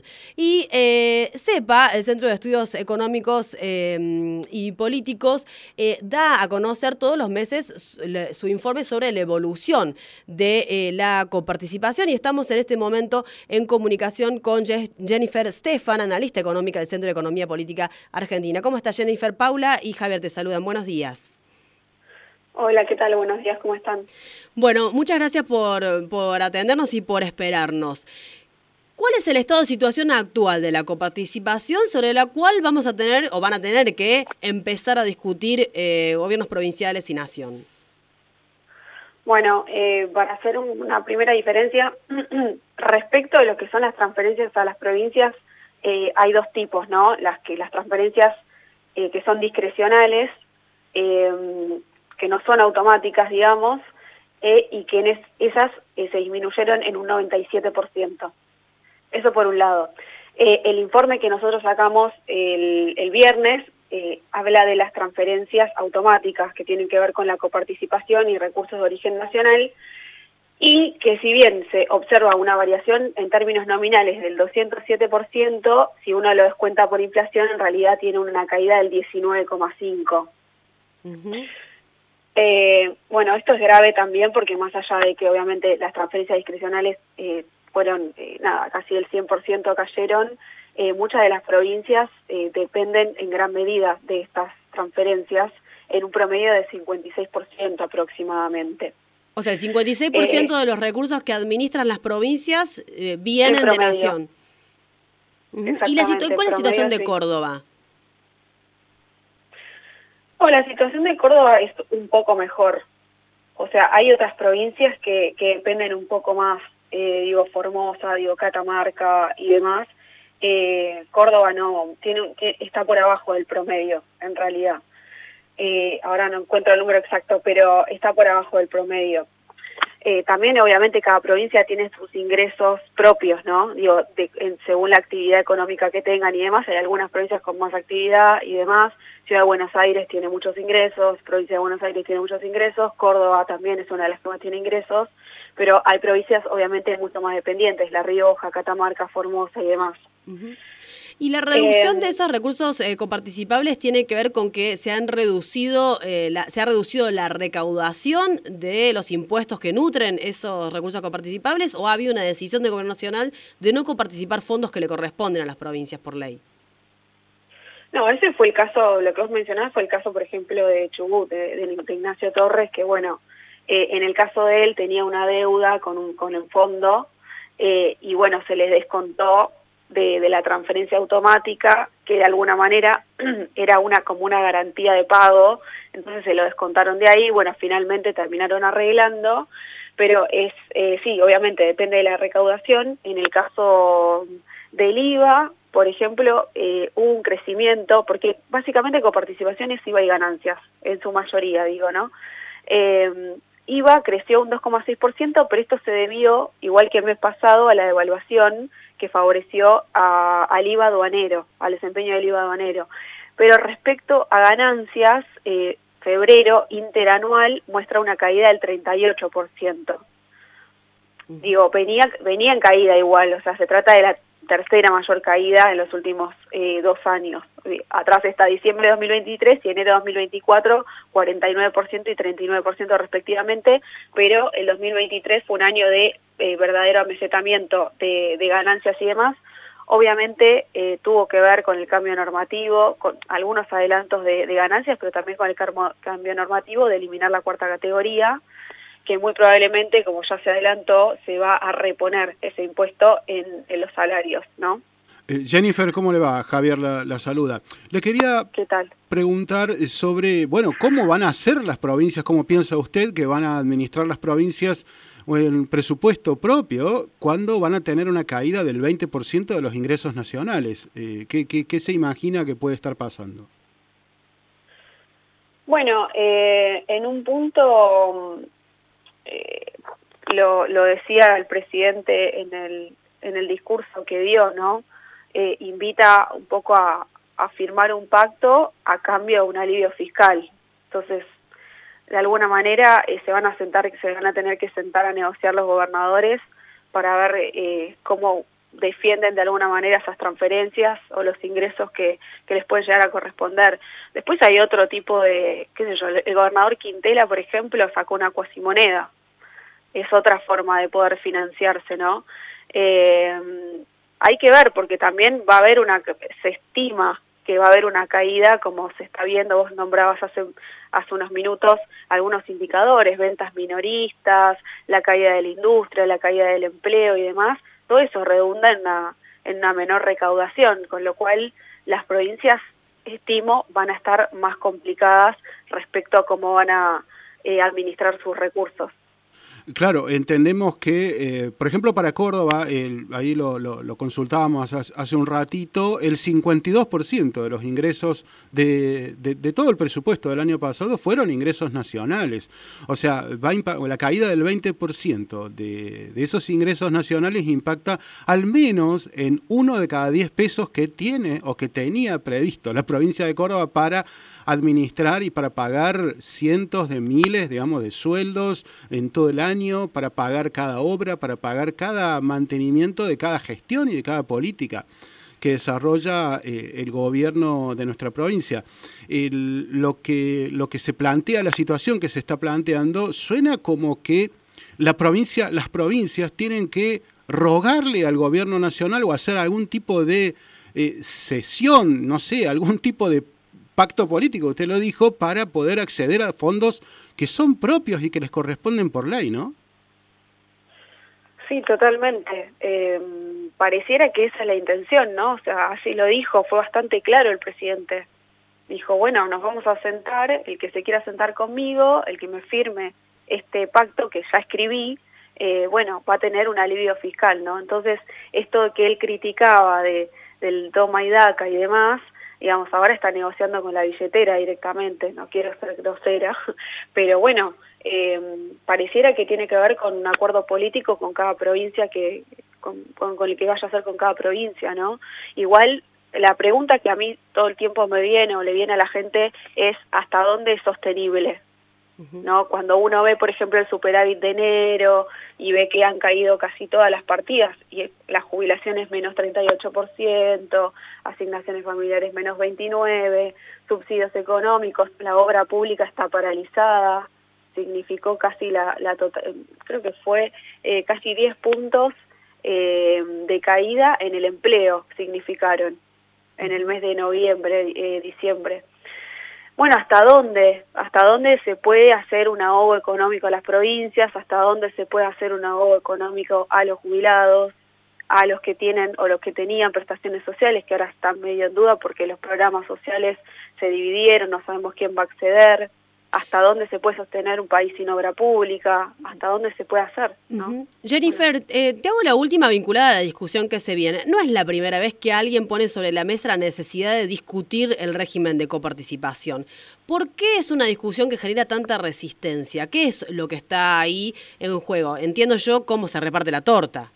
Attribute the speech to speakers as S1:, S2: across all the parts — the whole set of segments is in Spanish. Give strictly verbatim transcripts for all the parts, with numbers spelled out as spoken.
S1: Y eh, CEPA, el Centro de Estudios Económicos eh, y Políticos, eh, da a conocer todos los meses su, su informe sobre la evolución de eh, la coparticipación y estamos en este momento en comunicación con Je- Jennifer Stefan, analista económica del Centro de Economía Política Argentina. ¿Cómo está Jennifer? Paula y Javier te saludan. Buenos días.
S2: Hola, ¿qué tal? Buenos días, ¿cómo están?
S1: Bueno, muchas gracias por, por atendernos y por esperarnos. ¿Cuál es el estado de situación actual de la coparticipación sobre la cual vamos a tener o van a tener que empezar a discutir eh, gobiernos provinciales y nación?
S2: Bueno, eh, para hacer un, una primera diferencia, respecto de lo que son las transferencias a las provincias, eh, hay dos tipos, ¿no? Las que las transferencias eh, que son discrecionales, eh, que no son automáticas, digamos, eh, y que en es, esas eh, se disminuyeron en un noventa y siete por ciento. Eso por un lado. Eh, el informe que nosotros sacamos el, el viernes eh, habla de las transferencias automáticas que tienen que ver con la coparticipación y recursos de origen nacional, y que si bien se observa una variación en términos nominales del doscientos siete por ciento, si uno lo descuenta por inflación, en realidad tiene una caída del diecinueve coma cinco por ciento. Uh-huh. Eh, bueno, esto es grave también porque más allá de que obviamente las transferencias discrecionales eh, fueron, eh, nada, casi el cien por ciento cayeron, eh, muchas de las provincias eh, dependen en gran medida de estas transferencias en un promedio de cincuenta y seis por ciento aproximadamente.
S1: O sea, el cincuenta y seis por ciento eh, de los recursos que administran las provincias eh, vienen de nación. Uh-huh. ¿Y la situ- cuál es la situación de Córdoba?
S2: Oh, la situación de Córdoba es un poco mejor. O sea, hay otras provincias que, que dependen un poco más, eh, digo Formosa, digo Catamarca y demás. Eh, Córdoba no, tiene, está por abajo del promedio, en realidad. Eh, ahora no encuentro el número exacto, pero está por abajo del promedio. Eh, también, obviamente, cada provincia tiene sus ingresos propios, ¿no? Digo, de, en, según la actividad económica que tengan y demás. Hay algunas provincias con más actividad y demás. Ciudad de Buenos Aires tiene muchos ingresos, provincia de Buenos Aires tiene muchos ingresos, Córdoba también es una de las que más tiene ingresos, pero hay provincias, obviamente, mucho más dependientes, La Rioja, Catamarca, Formosa y demás.
S1: Uh-huh. Y la reducción
S2: eh,
S1: de esos recursos eh, coparticipables tiene que ver con que se han reducido, eh, la, se ha reducido la recaudación de los impuestos que nutren esos recursos coparticipables, o ha habido una decisión del Gobierno Nacional de no coparticipar fondos que le corresponden a las provincias por ley.
S2: No, ese fue el caso, lo que vos mencionás fue el caso, por ejemplo, de Chubut, de, de Ignacio Torres, que bueno, eh, en el caso de él tenía una deuda con un, con un fondo eh, y bueno, se les descontó De, de la transferencia automática, que de alguna manera era una como una garantía de pago, entonces se lo descontaron de ahí, bueno, finalmente terminaron arreglando, pero es, eh, sí, obviamente depende de la recaudación. En el caso del I V A, por ejemplo, eh, hubo un crecimiento, porque básicamente coparticipación es I V A y ganancias, en su mayoría, digo, ¿no? Eh, I V A creció un dos coma seis por ciento, pero esto se debió, igual que el mes pasado, a la devaluación que favoreció a, al I V A aduanero, al desempeño del I V A aduanero. Pero respecto a ganancias, eh, febrero interanual muestra una caída del treinta y ocho por ciento. Uh-huh. Digo, venía, venía en caída igual, o sea, se trata de la tercera mayor caída en los últimos eh, dos años. Atrás está diciembre de dos mil veintitrés y enero de dos mil veinticuatro, cuarenta y nueve por ciento y treinta y nueve por ciento respectivamente, pero el dos mil veintitrés fue un año de eh, verdadero amesetamiento de, de ganancias y demás. Obviamente eh, tuvo que ver con el cambio normativo, con algunos adelantos de, de ganancias, pero también con el cambio normativo de eliminar la cuarta categoría, que muy probablemente, como ya se adelantó, se va a reponer ese impuesto en, en los salarios, ¿no?
S3: Eh, Jennifer, ¿cómo le va? Javier la, la saluda. Le quería
S2: ¿Qué tal?
S3: preguntar sobre, bueno, ¿cómo van a ser las provincias? ¿Cómo piensa usted que van a administrar las provincias el presupuesto propio cuando van a tener una caída del veinte por ciento de los ingresos nacionales? Eh, ¿qué, qué, ¿Qué se imagina que puede estar pasando?
S2: Bueno, eh, en un punto... Eh, lo, lo decía el presidente en el, en el discurso que dio, ¿no? Eh, invita un poco a, a firmar un pacto a cambio de un alivio fiscal. Entonces, de alguna manera eh, se van a sentar, se van a tener que sentar a negociar los gobernadores para ver eh, cómo defienden de alguna manera esas transferencias o los ingresos que, que les pueden llegar a corresponder. Después hay otro tipo de, qué sé yo, el gobernador Quintela, por ejemplo, sacó una cuasimoneda. Es otra forma de poder financiarse, ¿no? Eh, hay que ver, porque también va a haber una, se estima que va a haber una caída, como se está viendo, vos nombrabas hace, hace unos minutos algunos indicadores, ventas minoristas, la caída de la industria, la caída del empleo y demás, todo eso redunda en una, en una menor recaudación, con lo cual las provincias, estimo, van a estar más complicadas respecto a cómo van a eh, administrar sus recursos.
S3: Claro, entendemos que, eh, por ejemplo, para Córdoba, el, ahí lo, lo, lo consultábamos hace, hace un ratito, el cincuenta y dos por ciento de los ingresos de, de, de todo el presupuesto del año pasado fueron ingresos nacionales. O sea, va a la caída del veinte por ciento de, de esos ingresos nacionales impacta al menos en uno de cada diez pesos que tiene o que tenía previsto la provincia de Córdoba para administrar y para pagar cientos de miles, digamos, de sueldos en todo el año, para pagar cada obra, para pagar cada mantenimiento de cada gestión y de cada política que desarrolla eh, el gobierno de nuestra provincia. El, lo, que, lo que se plantea, la situación que se está planteando, suena como que la provincia, las provincias tienen que rogarle al gobierno nacional o hacer algún tipo de eh, cesión, no sé, algún tipo de pacto político, usted lo dijo, para poder acceder a fondos que son propios y que les corresponden por ley, ¿no?
S2: Sí, totalmente. Eh, pareciera que esa es la intención, ¿no? O sea, así lo dijo, fue bastante claro el presidente. Dijo, bueno, nos vamos a sentar, el que se quiera sentar conmigo, el que me firme este pacto que ya escribí, eh, bueno, va a tener un alivio fiscal, ¿no? Entonces, esto que él criticaba de, del toma y daca y demás, digamos, ahora está negociando con la billetera directamente, no quiero ser grosera, pero bueno, eh, pareciera que tiene que ver con un acuerdo político con cada provincia, que con, con, con el que vaya a hacer con cada provincia, ¿no? Igual, la pregunta que a mí todo el tiempo me viene o le viene a la gente es ¿hasta dónde es sostenible? ¿No? Cuando uno ve, por ejemplo, el superávit de enero y ve que han caído casi todas las partidas, y las jubilaciones menos treinta y ocho por ciento, asignaciones familiares menos veintinueve por ciento, subsidios económicos, la obra pública está paralizada, significó casi la, la total, creo que fue eh, casi diez puntos eh, de caída en el empleo, significaron en el mes de noviembre, eh, diciembre. Bueno, ¿hasta dónde? ¿Hasta dónde se puede hacer un ahogo económico a las provincias? ¿Hasta dónde se puede hacer un ahogo económico a los jubilados, a los que tienen o los que tenían prestaciones sociales, que ahora están medio en duda porque los programas sociales se dividieron, no sabemos quién va a acceder? ¿Hasta dónde se puede sostener un país sin obra pública? ¿Hasta dónde se puede hacer? ¿No?
S1: Uh-huh. Jennifer, eh, te hago la última vinculada a la discusión que se viene. No es la primera vez que alguien pone sobre la mesa la necesidad de discutir el régimen de coparticipación. ¿Por qué es una discusión que genera tanta resistencia? ¿Qué es lo que está ahí en juego? Entiendo yo cómo se reparte la torta.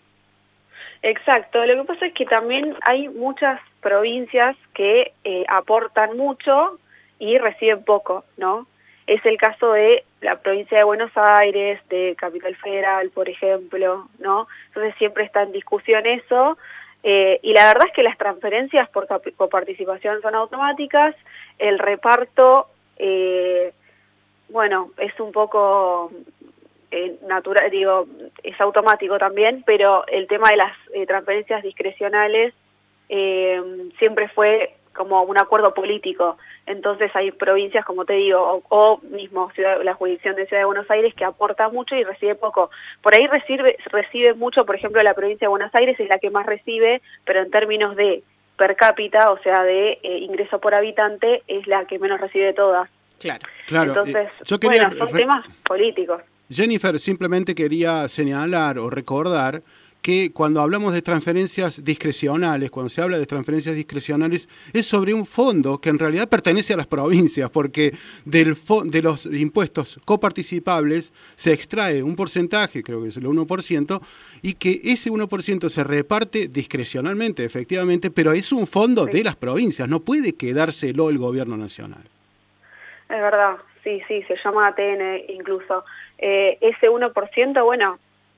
S2: Exacto, lo que pasa es que también hay muchas provincias que eh, aportan mucho y reciben poco, ¿no? Es el caso de la provincia de Buenos Aires, de Capital Federal, por ejemplo, ¿no? Entonces siempre está en discusión eso, eh, y la verdad es que las transferencias por coparticipación son automáticas, el reparto, eh, bueno, es un poco eh, natural, digo, es automático también, pero el tema de las eh, transferencias discrecionales eh, siempre fue como un acuerdo político. Entonces hay provincias, como te digo, o, o mismo ciudad, la jurisdicción de Ciudad de Buenos Aires, que aporta mucho y recibe poco. Por ahí recibe, recibe mucho, por ejemplo, la provincia de Buenos Aires es la que más recibe, pero en términos de per cápita, o sea, de eh, ingreso por habitante, es la que menos recibe de todas.
S1: Claro,
S3: claro.
S2: Entonces,
S3: eh, yo quería
S2: bueno, son temas políticos.
S3: Jennifer, simplemente quería señalar o recordar que cuando hablamos de transferencias discrecionales, cuando se habla de transferencias discrecionales, es sobre un fondo que en realidad pertenece a las provincias, porque del fo- de los impuestos coparticipables se extrae un porcentaje, creo que es el uno por ciento, y que ese uno por ciento se reparte discrecionalmente, efectivamente, pero es un fondo sí. de las provincias, no puede quedárselo el gobierno nacional.
S2: Es verdad, sí, sí, se llama A T N incluso. Eh, ese uno por ciento, bueno,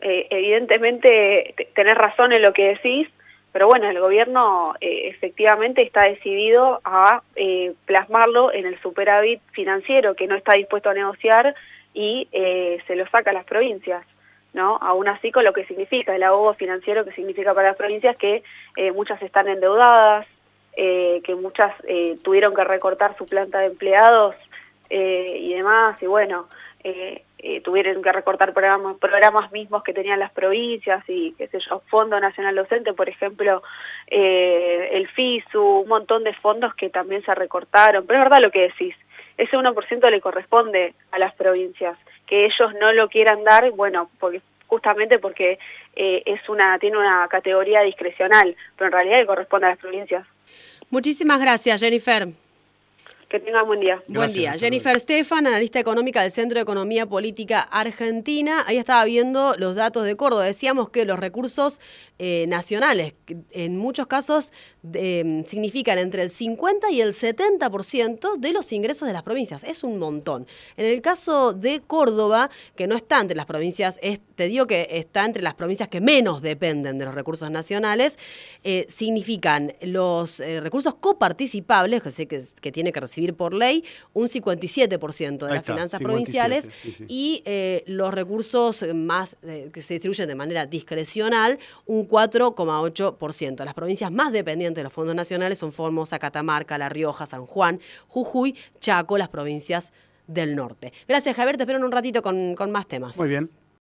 S2: eh, evidentemente tenés razón en lo que decís, pero bueno, el gobierno eh, efectivamente está decidido a eh, plasmarlo en el superávit financiero que no está dispuesto a negociar y eh, se lo saca a las provincias, ¿no? Aún así con lo que significa el ahogo financiero que significa para las provincias, que eh, muchas están endeudadas, eh, que muchas eh, tuvieron que recortar su planta de empleados eh, y demás, y bueno, eh, eh, tuvieron que recortar programas, programas mismos que tenían las provincias y, qué sé yo, Fondo Nacional Docente, por ejemplo, eh, el FISU, un montón de fondos que también se recortaron, pero es verdad lo que decís, ese uno por ciento le corresponde a las provincias, que ellos no lo quieran dar, bueno, porque justamente porque eh, es una tiene una categoría discrecional, pero en realidad le corresponde a las provincias.
S1: Muchísimas gracias, Jennifer.
S2: Que tengan buen día.
S1: Buen Gracias, día. Jennifer Stefan, analista económica del Centro de Economía Política Argentina. Ahí estaba viendo los datos de Córdoba. Decíamos que los recursos eh, nacionales, en muchos casos, eh, significan entre el cincuenta y el setenta por ciento de los ingresos de las provincias. Es un montón. En el caso de Córdoba, que no está entre las provincias, es, te digo que está entre las provincias que menos dependen de los recursos nacionales, eh, significan los eh, recursos coparticipables, que sé que, que tiene que recibir por ley, un cincuenta y siete por ciento de Ahí las está, finanzas provinciales sí, sí. y eh, los recursos más eh, que se distribuyen de manera discrecional, un cuatro coma ocho por ciento. Las provincias más dependientes de los fondos nacionales son Formosa, Catamarca, La Rioja, San Juan, Jujuy, Chaco, las provincias del norte. Gracias, Javier, te espero en un ratito con, con más temas.
S3: Muy bien.